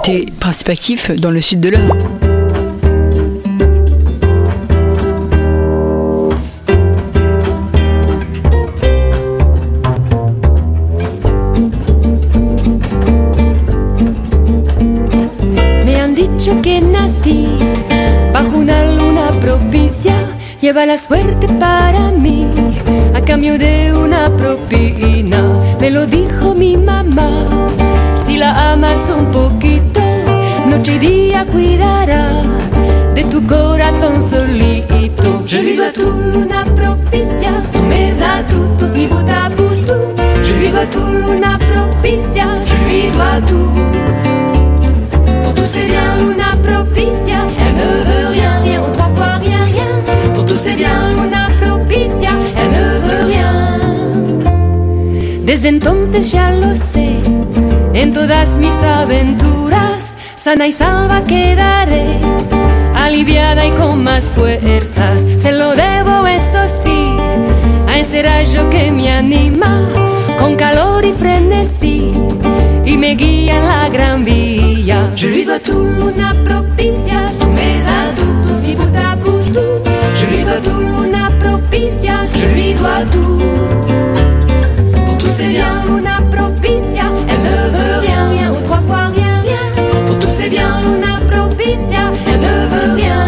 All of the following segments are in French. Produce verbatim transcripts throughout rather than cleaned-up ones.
J'étais principal actif dans le sud de l'Eure. Me han dicho que nací bajo una luna propicia, lleva la suerte para mí a cambio de una propina. Me lo dijo mi mamá, si la amas un poquito, noche y día cuidará de tu corazón solito. Je lui dois tout luna propicia, tous mes atouts, tous mi bout à bout tout. Je lui dois tout luna propicia, je lui dois tout. Pour tous c'est bien luna propicia, elle ne veut rien, rien ou trois fois rien, rien. Pour tous c'est bien luna propicia, elle ne veut rien. Desde entonces ya lo sé, en todas mis aventuras sana y salva quedaré, aliviada y con más fuerzas. Se lo debo, eso sí, a ese rayo que me anima con calor y frenesí y me guía en la gran vía. Je lui dois tout luna propicia, tous mes atouts, tous mi bout à bout tout. Je lui dois tout luna propicia, je lui dois tout. Pour tous c'est bien luna propicia, elle ne veut rien, rien ou trois fois rien, rien. Pour tous c'est bien luna propicia, elle ne veut rien.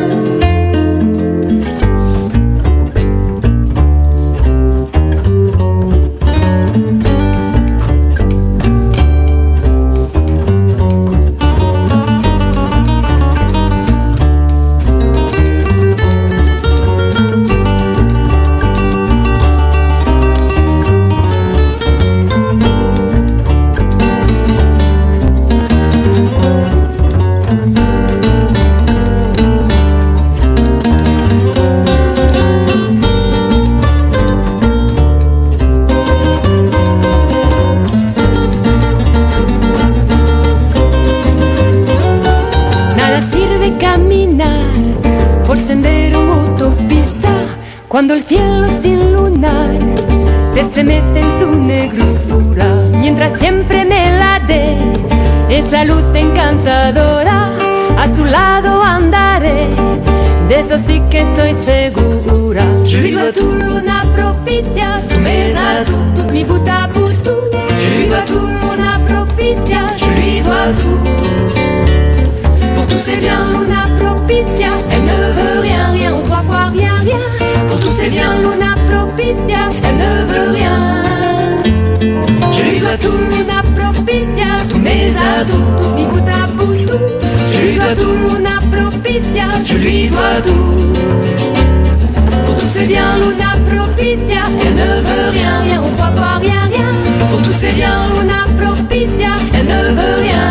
Cuando el cielo sin lunar te estremece en su negrura, mientras siempre me la dé esa luz encantadora, a su lado andaré, de eso sí que estoy segura. Je lui dois tout luna propicia, tous mes atouts, tous mi bout à bout tout. Je lui dois tout luna propicia, je lui dois tout. Pour tous c'est bien luna propicia, elle ne veut rien, rien ou trois fois rien, rien. Pour tous c'est bien luna propicia, elle ne veut rien. Je lui dois tout luna propicia, tous mes atouts, tous mi bout à bout tout. Je lui dois tout luna propicia, je lui dois tout. Pour tous c'est bien luna propicia, elle ne veut rien, rien ou trois fois rien, rien. Pour tous c'est bien luna propicia, elle ne veut rien.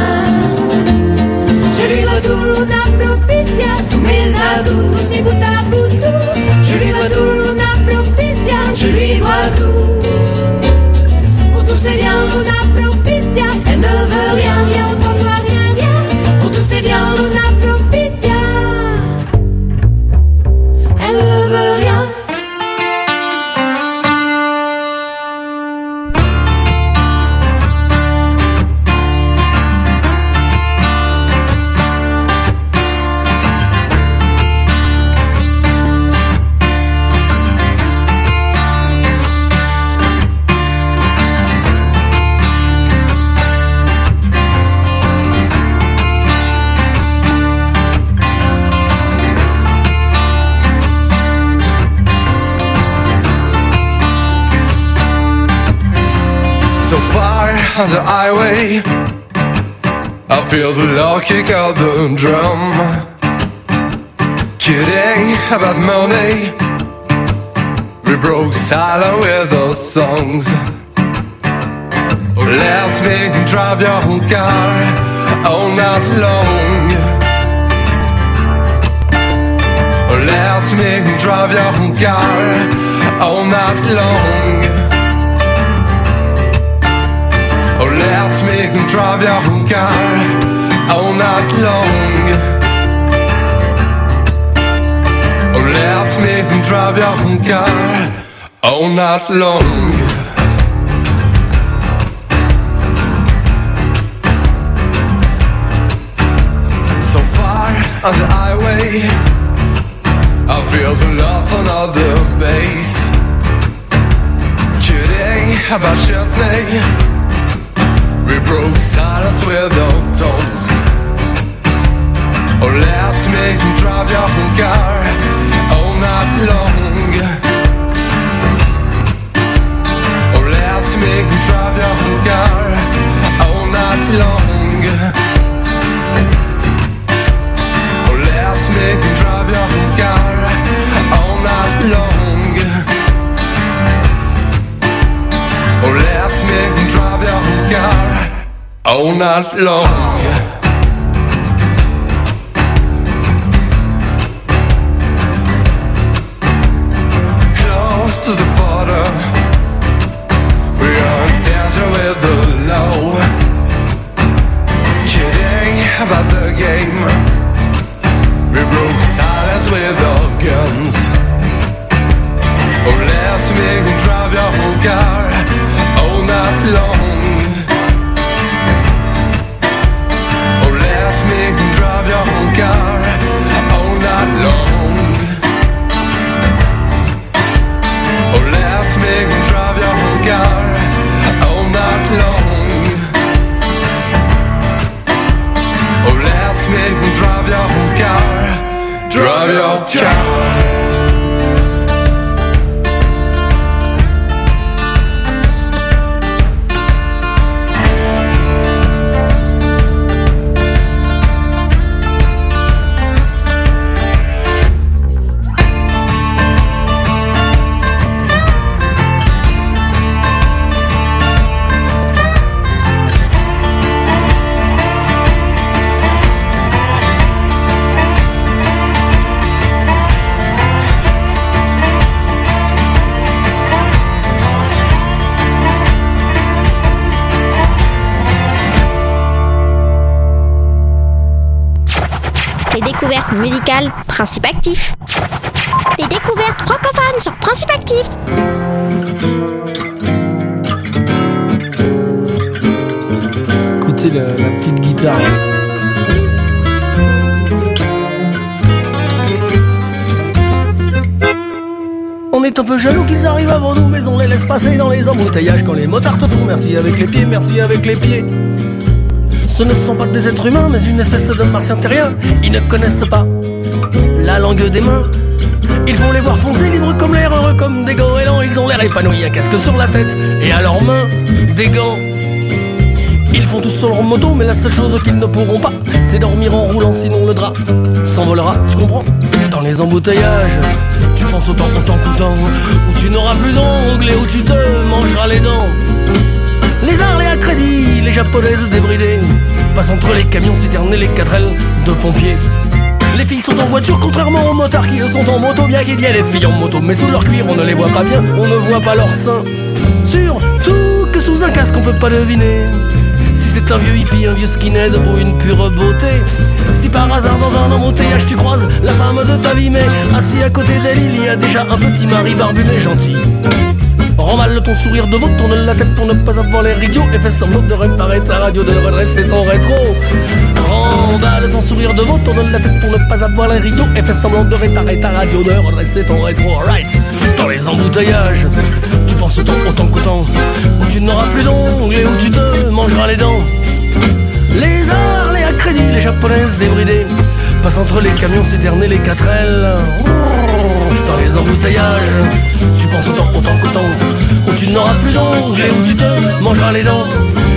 Je lui dois tout luna propicia, tous mes atouts, tous mi bout à bout tout. Je lui dois tout luna propicia, je lui dois tout. Pour tous c'est bien luna propicia, elle ne veut rien, rien ou trois fois rien, rien. Pour tous c'est bien luna propicia, elle ne veut rien. So far on the highway, I feel the loud kick of the drum. Kidding about money, we broke silent with our songs. Let me drive your car all night long. Let me drive your car all night long. Oh, let me drive your car all night long. Oh, let me drive your car all night long. on the highway. I feel a lot on other base. Kidding about Shetney. We broke silence with our toes. Oh, let's make them drive your car all night long. Oh, let's make them drive your car all night long. Oh, let's make them drive your car all night long. Oh, let's make them drive your car all night long. Close to the border, we are in danger with the law. Kidding about the game. We broke silence with our guns. Oh, let's make them drive your whole car all night long. Oh, let's make them drive your whole car all night long. Oh, let's make them drive your whole car all night long. Oh, let's make them drive your whole car, drive your car. Les découvertes musicales Principe Actif. Les découvertes francophones sur Principe Actif. Écoutez la, la petite guitare. On est un peu jaloux qu'ils arrivent avant nous, mais on les laisse passer dans les embouteillages. Quand les motards te font merci avec les pieds, merci avec les pieds. Ce ne sont pas des êtres humains, mais une espèce de martiens terriens. Ils ne connaissent pas la langue des mains. Il faut les voir foncer, libres comme l'air, heureux comme des goélands. Ils ont l'air épanouis, un casque sur la tête et à leurs mains des gants. Ils font tous sur leur moto, mais la seule chose qu'ils ne pourront pas, c'est dormir en roulant, sinon le drap s'envolera, tu comprends? Dans les embouteillages, tu penses autant autant qu'autant, où tu n'auras plus d'ongles et où tu te mangeras les dents. Les Harley à crédit, les japonaises débridées, passent entre les camions citernes et les quatre ailes de pompiers. Les filles sont en voiture, contrairement aux motards qui eux sont en moto. Bien qu'il y ait des filles en moto, mais sous leur cuir on ne les voit pas bien, on ne voit pas leurs seins. Surtout que sous un casque on peut pas deviner si c'est un vieux hippie, un vieux skinhead ou une pure beauté. Si par hasard dans un embouteillage tu croises la femme de ta vie, mais assis à côté d'elle il y a déjà un petit mari barbu mais gentil. Remballe ton sourire de veau, tourne la tête pour ne pas avoir l'air idiot et fais semblant de réparer ta radio, de redresser ton rétro. Remballe ton sourire de veau, tourne la tête pour ne pas avoir l'air idiot et fais semblant de réparer ta radio, de redresser ton rétro. Alright. Dans les embouteillages, tu penses autant autant qu'autant, où tu n'auras plus d'ongles et où tu te mangeras les dents. Les Harley à crédit, les japonaises débridées, passent entre les camions citernes et les quatre ailes. Dans les embouteillages, tu penses autant autant qu'autant, où tu n'auras plus d'ongles et où tu te mangeras les dents.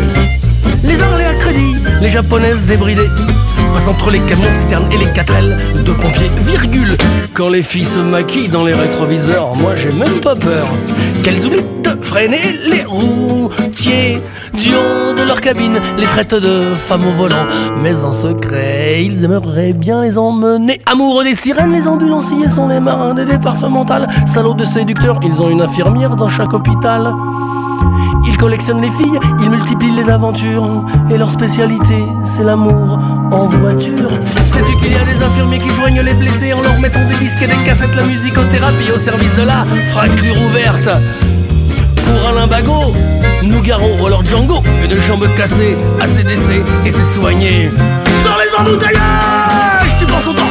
Les Harley à crédit, les japonaises débridées, passent entre les camions citernes et les quatre ailes de pompiers, virgule. Quand les filles se maquillent dans les rétroviseurs, moi j'ai même pas peur qu'elles oublient de freiner les routiers. Du haut de leur cabine, les traitent de femmes au volant, mais en secret, ils aimeraient bien les emmener. Amoureux des sirènes, les ambulanciers sont les marins des départementales. Salauds de séducteurs, ils ont une infirmière dans chaque hôpital. Ils collectionnent les filles, ils multiplient les aventures, et leur spécialité, c'est l'amour en voiture. Sais-tu qu'il y a des infirmiers qui soignent les blessés en leur mettant des disques et des cassettes, la musicothérapie au service de la fracture ouverte. Pour Alain Bagot, Nougaro ou alors Django, une jambe cassée, A C D C et c'est soigné. Dans les embouteillages, tu penses au temps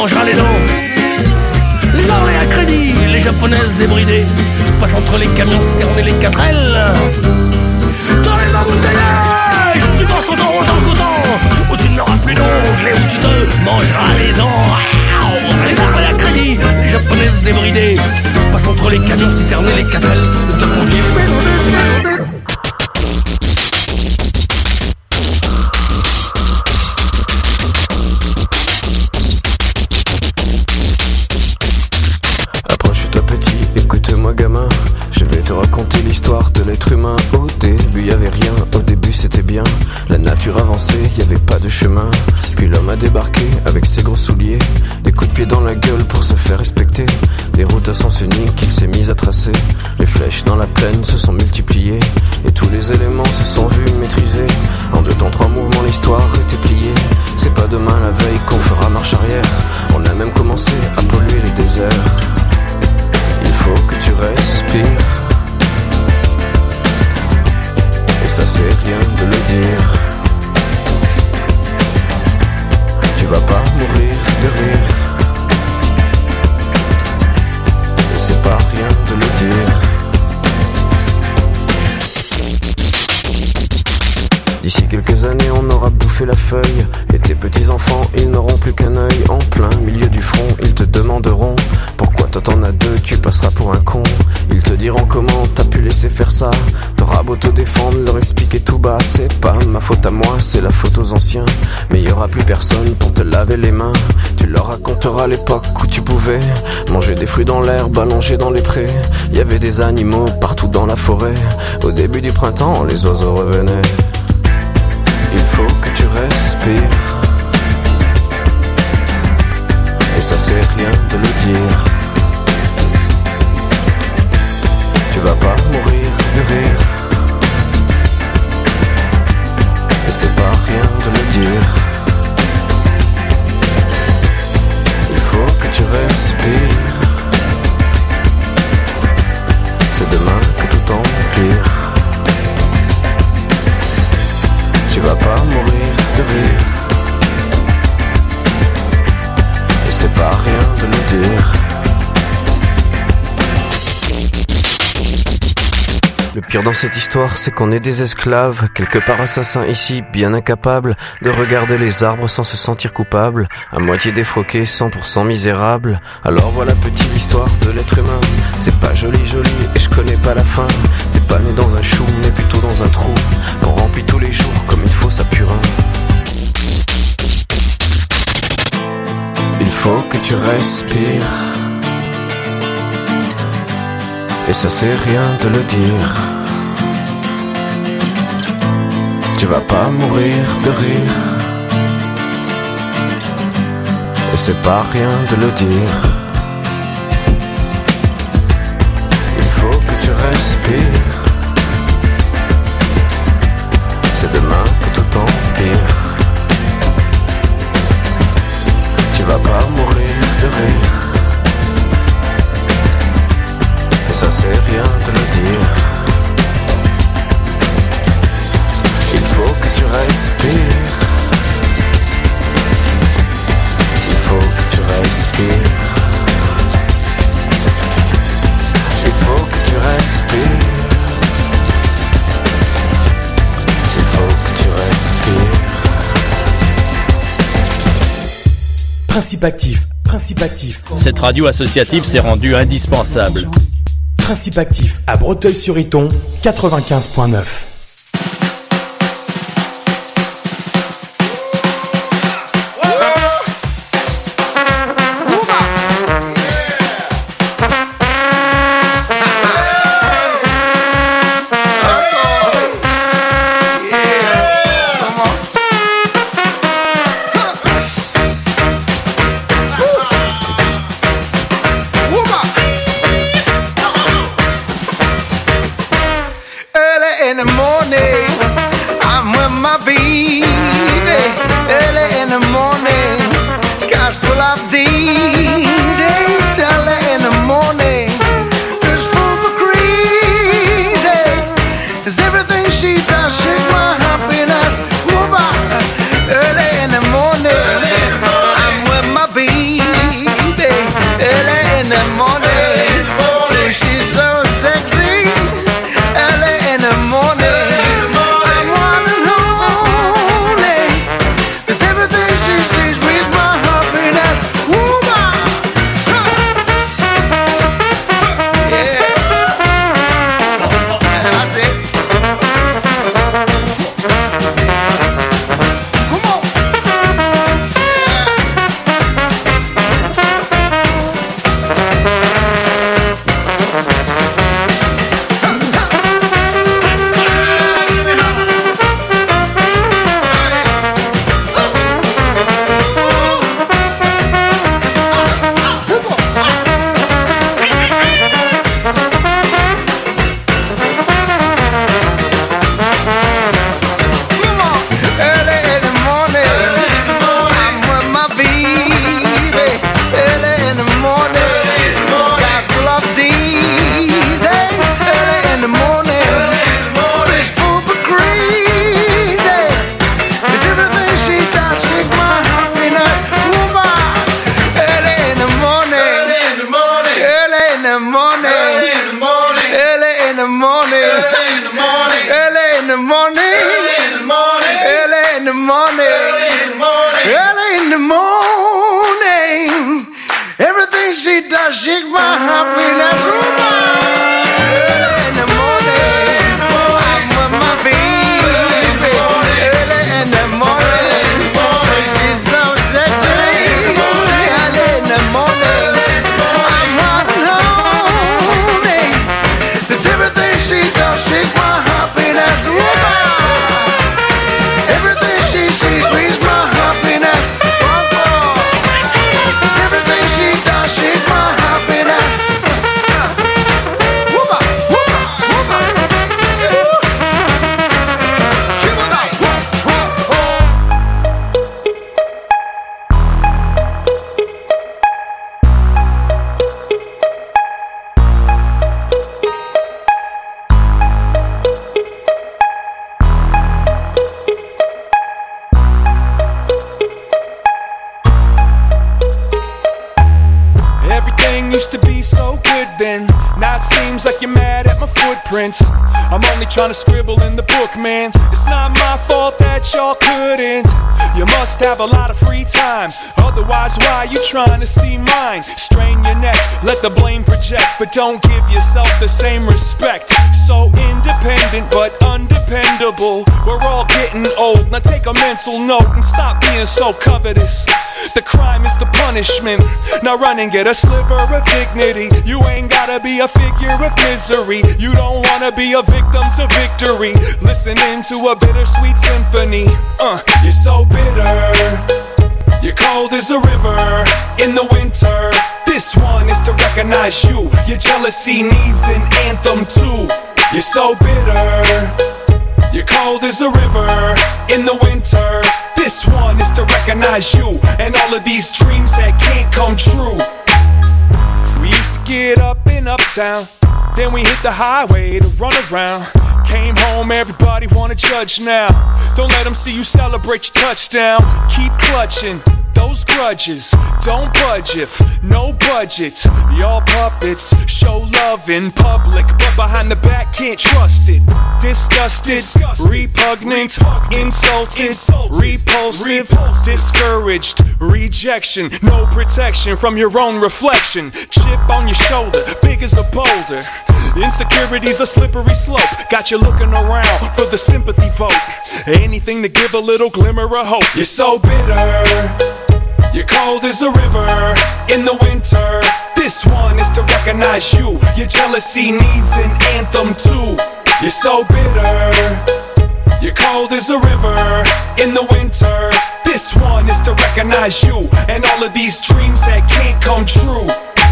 mangera les dents. Les Harley à crédit, les japonaises débridées passent entre les camions citernes et les quatre L. Dans les embouteillages, tu passes autant autant qu'autant, où tu n'auras plus d'ongles et où tu te mangeras les dents. Les Harley à crédit, les japonaises débridées passent entre les camions citernes et les quatre L. Ne te conduis pas. Écoute-moi gamin, je vais te raconter l'histoire de l'être humain. Au début y avait rien, au début c'était bien. La nature avançait, y avait pas de chemin. Puis l'homme a débarqué avec ses gros souliers, des coups de pied dans la gueule pour se faire respecter. Des routes à sens unique qu'il s'est mis à tracer. Les flèches dans la plaine se sont multipliées, et tous les éléments se sont vus maîtrisés. En deux temps trois mouvements l'histoire était pliée. C'est pas demain la veille qu'on fera marche arrière. On a même commencé à polluer les déserts. Il faut que tu respires, et ça c'est rien de le dire. Tu vas pas mourir de rire, et c'est pas rien de le dire. D'ici quelques années on aura bouffé la feuille, et tes petits enfants ils n'auront plus qu'un œil. En plein milieu du front ils te demanderont pourquoi toi t'en as deux, tu passeras pour un con. Ils te diront comment t'as pu laisser faire ça. T'auras beau te défendre, leur expliquer tout bas. C'est pas ma faute à moi, c'est la faute aux anciens. Mais y aura plus personne pour te laver les mains. Tu leur raconteras l'époque où tu pouvais manger des fruits dans l'herbe, allongés dans les prés. Y avait des animaux partout dans la forêt. Au début du printemps, les oiseaux revenaient. Il faut que tu respires, et ça c'est rien de le dire. Tu vas pas mourir de rire, et c'est pas rien de le dire. Il faut que tu respires, c'est demain que tout empire. Tu vas pas mourir de rire, et c'est pas rien de le dire. Le pire dans cette histoire, c'est qu'on est des esclaves, quelque part assassins ici, bien incapables de regarder les arbres sans se sentir coupables, à moitié défroqués, cent pour cent misérables. Alors voilà petite l'histoire de l'être humain. C'est pas joli joli et je connais pas la fin. T'es pas né dans un chou, mais plutôt dans un trou qu'on remplit tous les jours comme une fosse à purin. Il faut que tu respires, et ça c'est rien de le dire. Tu vas pas mourir de rire, et c'est pas rien de le dire. Il faut que tu respires, c'est demain que tout empire. Tu vas pas mourir de rire, et ça c'est rien de le dire. Il faut que tu respires, il faut que tu respires, il faut que tu respires, il faut que tu respires. Principe actif, principe actif. Cette radio associative s'est rendue indispensable. Principe actif à Breteuil-sur-Iton, quatre-vingt-quinze point neuf. In the morning. the morning, early in the morning, early in the morning, early in the morning, early in the morning, early in the morning, early in the morning, early in the morning, early in the morning. Everything she does, shake my happiness. Early in the morning, I'm with my baby. Early in the morning, she's so sexy. Early in the morning, I'm not lonely. Cause everything she does, shake my happiness. Everything she sees, squeeze my happiness. Cause everything she does, shake my happiness. Whoop-a, whoop-a, whoop-a. Shimmy-da, whoop-a-whoop. Everything used to be so good then. Now it seems like you're mad at my footprints. I'm only trying to scribble in the book, man. It's not my fault that y'all couldn't. You must have a lot of free time. Otherwise, why you trying to see mine? Strain your neck, let the blame project, but don't give yourself the same respect. So independent but undependable. We're all getting old. Now take a mental note and stop being so covetous. The crime is the punishment. Now run and get a sliver of dignity. You ain't gotta be a figure of misery. You don't wanna be a victim to victory. Listening to a bittersweet symphony. Uh, you're so bitter. You're cold as a river in the winter. This one is to recognize you. Your jealousy needs an anthem too. You're so bitter. You're cold as a river in the winter. This one is to recognize you and all of these dreams that can't come true. We used to get up in Uptown, then we hit the highway to run around. Came home, everybody wanna judge now. Don't let them see you celebrate your touchdown. Keep clutching those grudges. Don't budge if no budget. Y'all puppets show love in public, but behind the back can't trust it. Disgusted, repugnant, insulted, repulsive, discouraged, rejection. No protection from your own reflection. Chip on your shoulder, big as a boulder. Insecurity's a slippery slope. Got you looking around for the sympathy vote. Anything to give a little glimmer of hope. You're so bitter. You're cold as a river in the winter. This one is to recognize you. Your jealousy needs an anthem too. You're so bitter. You're cold as a river in the winter. This one is to recognize you and all of these dreams that can't come true.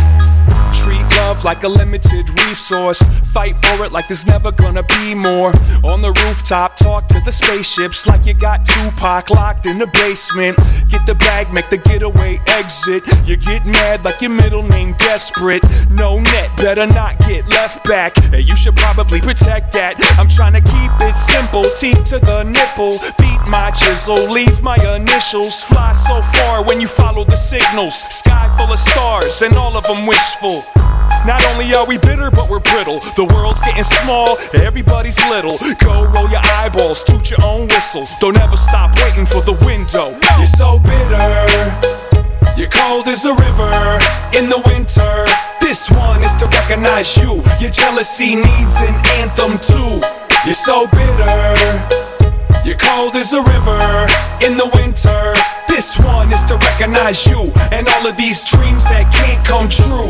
Treat love like a limited resource. Fight for it like there's never gonna be more. On the rooftop, talk to the spaceships like you got Tupac locked in the basement. Get the bag, make the getaway exit. You get mad like your middle name desperate. No net, better not get left back. Hey, you should probably protect that. I'm trying to keep it simple, teeth to the nipple. Beat my chisel, leave my initials. Fly so far when you follow the signals. Sky full of stars and all of them wishful. Not only are we bitter, but we're brittle. The world's getting small, everybody's little. Go roll your eyeballs, toot your own whistle. Don't ever stop waiting for the window. You're so bitter. You're cold as a river in the winter. This one is to recognize you. Your jealousy needs an anthem too. You're so bitter. You're cold as a river in the winter. This one is to recognize you and all of these dreams that can't come true.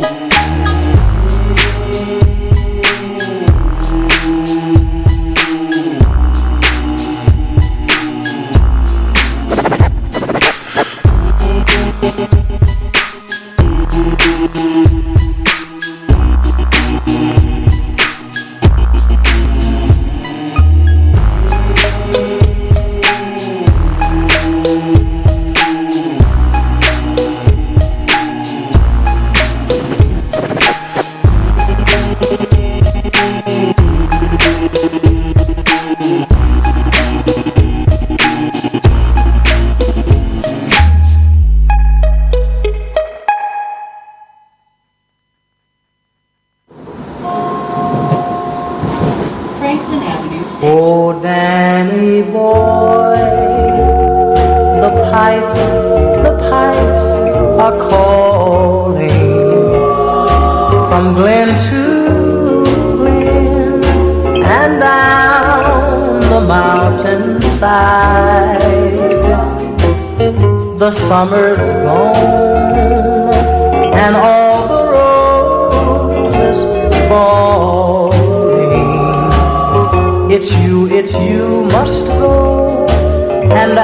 Oh, Danny boy, the pipes, the pipes are calling from glen to glen and down the mountainside. The summer's gone and all the roses falling. It's you, it's you must go, and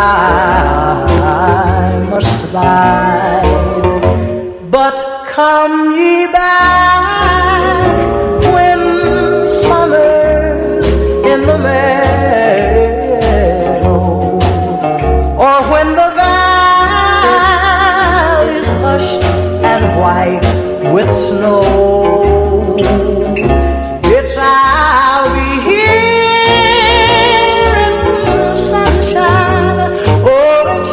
I must abide. But come ye back when summer's in the meadow, or when the valley's hushed and white with snow. It's I'll be here in the sunshine, or in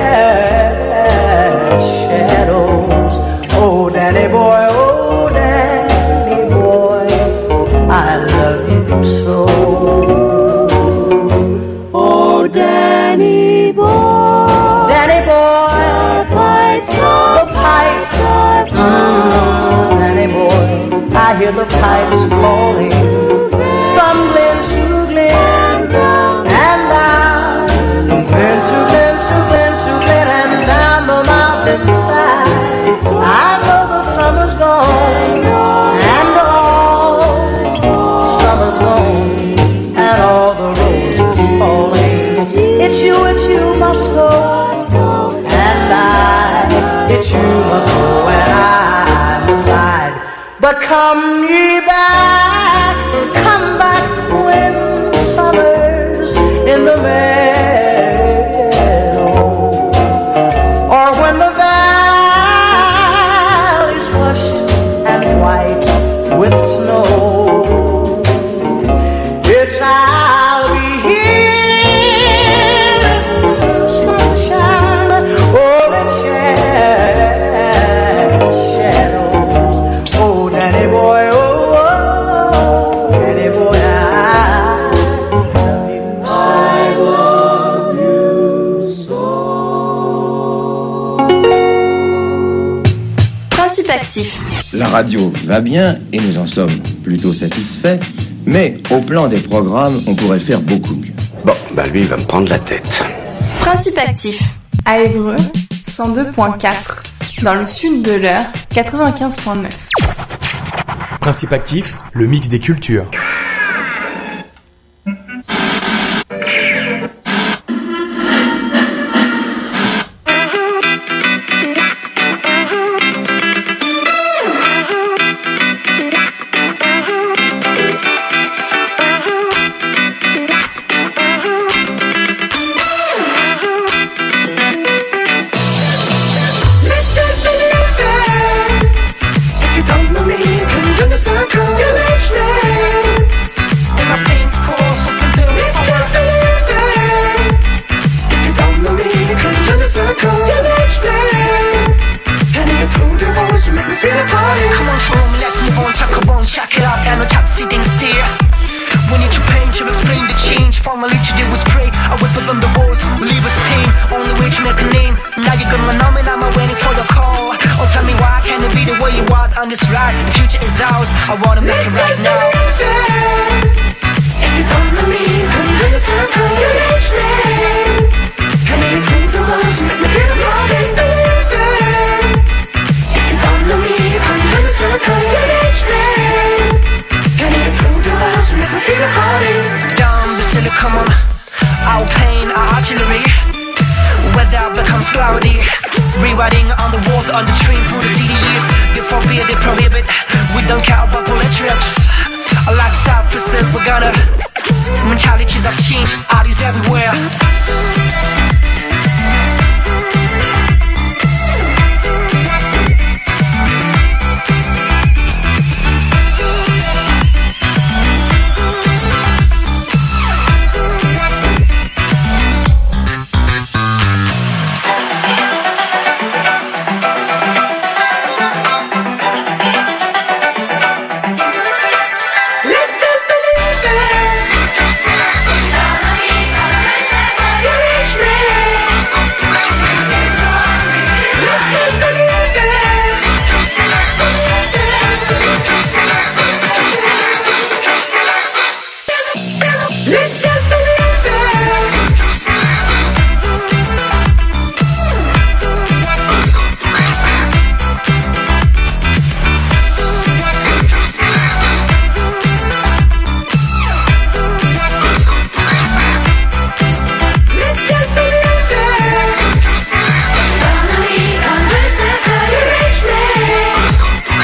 shadows. Oh, Danny boy, oh, Danny boy, I love you so. Oh, Danny boy, Danny boy, the pipes are, the pipes are mm, Danny boy, I hear the pipes calling from glen to glen and down, from glen to glen to glen to glen and down the mountainside. I know the summer's gone and all summer's gone and all the roses falling. It's you, it's you must go, and I, it's you must go, and I must ride. But come ye back, come back when summer's in the meadow, or when the valley's hushed and white with snow. It's I'll be here in sunshine, or in shadows. Oh, Danny boy, oh, oh, Danny boy, I love you so. Principe actif. La radio va bien et nous en sommes plutôt satisfaits, mais au plan des programmes, on pourrait faire beaucoup mieux. Bon, bah lui, il va me prendre la tête. Principe actif. À Évreux, cent deux virgule quatre. Dans le sud de l'Eure, quatre-vingt-quinze virgule neuf. Principe actif, le mix des cultures. Mentalities have changed, artists everywhere.